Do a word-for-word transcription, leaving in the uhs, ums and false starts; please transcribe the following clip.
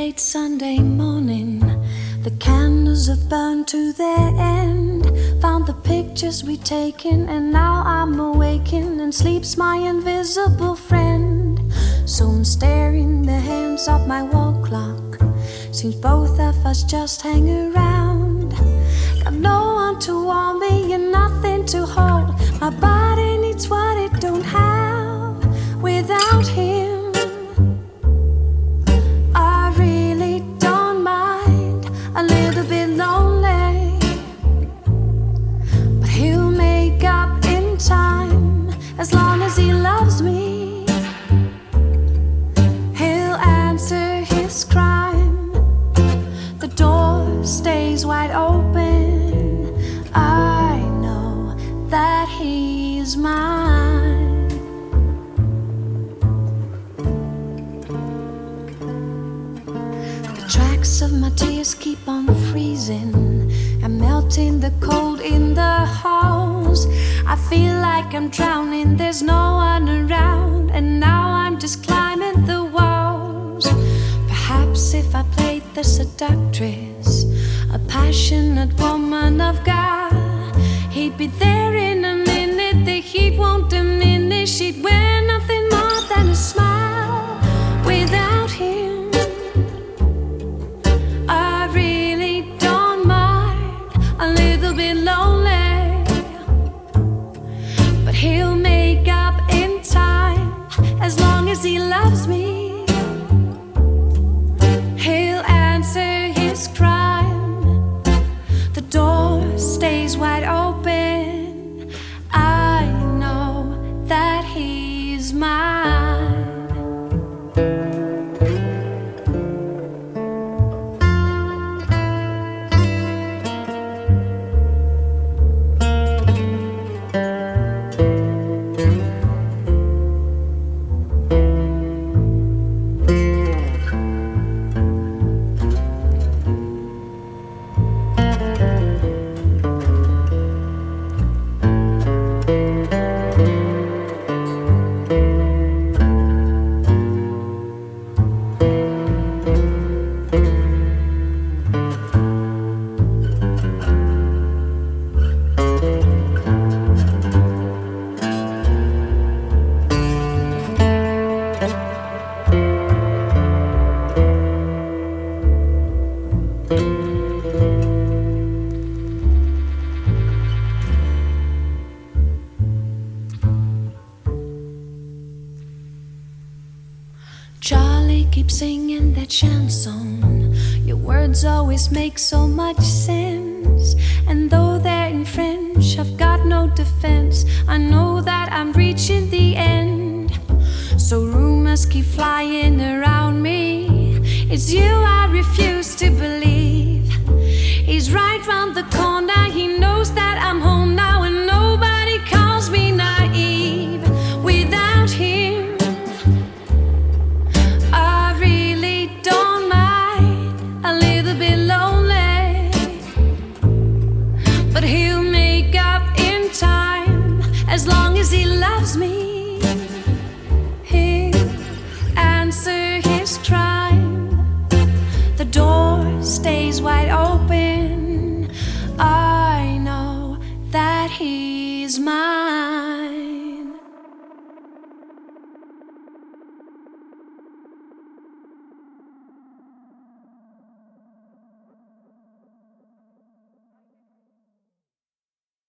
late Sunday morning. The candles have burned to their end. Found the pictures we'd taken, and now I'm awakened, and sleeps my invisible friend. So I'm staring the hands of my wall clock. Seems both of us just hang around. Got no one to warm me and nothing to hold. My body needs what it don't have without him. I really don't mind a little bit lonely, but he'll make up in time as long as he loves me. He'll answer his crime. The door stays wide open. I know that he's mine. The tracks of my tears keep on freezing and melting the cold in the halls. I feel like I'm drowning, there's no one around, and now I'm just climbing the walls. Perhaps if I played the seductress, a passionate woman of God, he'd be there in a minute. The heat won't diminish. He'd wear nothing more than a smile without him. I really don't mind a little bit lonely, but he'll make up in time as long as he loves me. He'll answer his crime. The door stays wide open. I know that he's mine. Charlie keeps singing that chanson. Your words always make so much sense, and though they're in French, I've got no defense. I know that I'm reaching the end, so rumors keep flying around me. It's you I refuse to believe. He's right round the corner. He knows that I'm home now, and nobody calls me naive without him. As long as he loves me, he'll answer his crime. The door stays wide open. I know that he's mine.